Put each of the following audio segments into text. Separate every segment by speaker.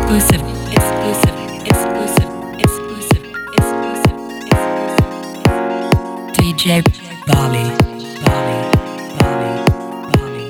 Speaker 1: Exclusive, exclusive, exclusive, exclusive, exclusive, exclusive. DJ Bali, Bali, Bali, Bali,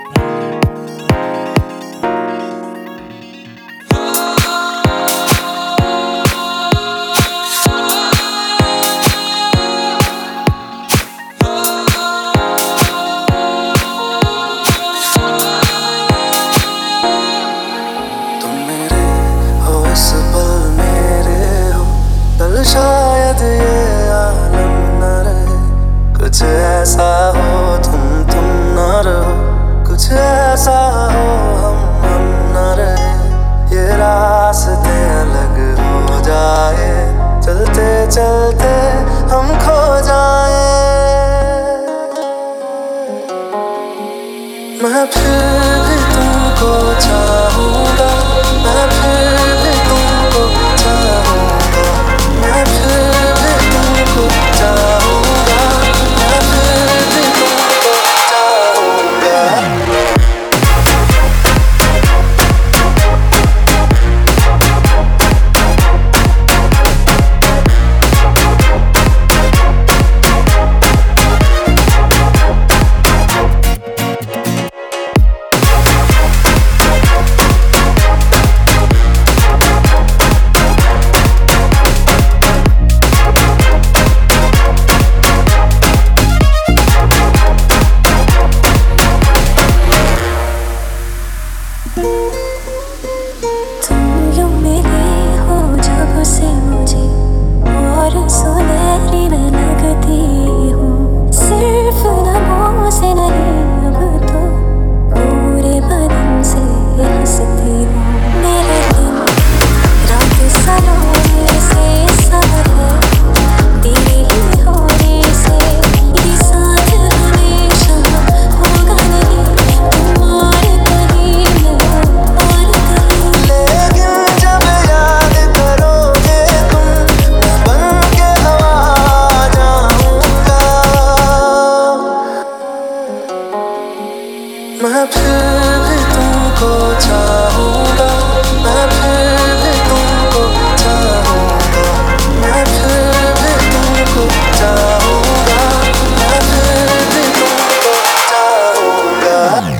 Speaker 2: शायद ये आलम न रहे, कुछ ऐसा हो तुम न रहो, कुछ ऐसा हो हम न रहे, ये रास्ते अलग हो जाए, चलते चलते हम खो जाए। मैं फिर भी तुमको चाहूँगा, मैं फिर भी तुमको चाहूँगा, मैं फिर भी तुमको चाहूँगा, मैं फिर भी तुमको चाहूँगा। मैं फिर भी तुमको चाहूँगा, मैं फिर भी तुमको चाहूँगा, मैं फिर भी तुमको चाहूँगा, मैं फिर भी तुमको चाहूँगा।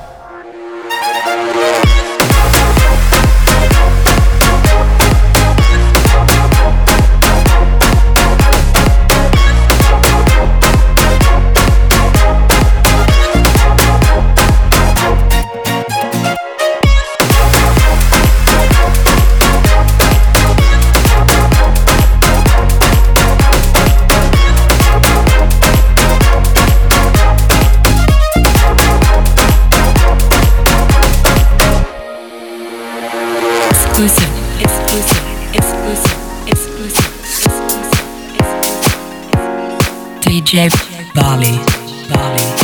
Speaker 1: exclusive, exclusive, exclusive, exclusive, exclusive, exclusive. DJ Bali, Bali.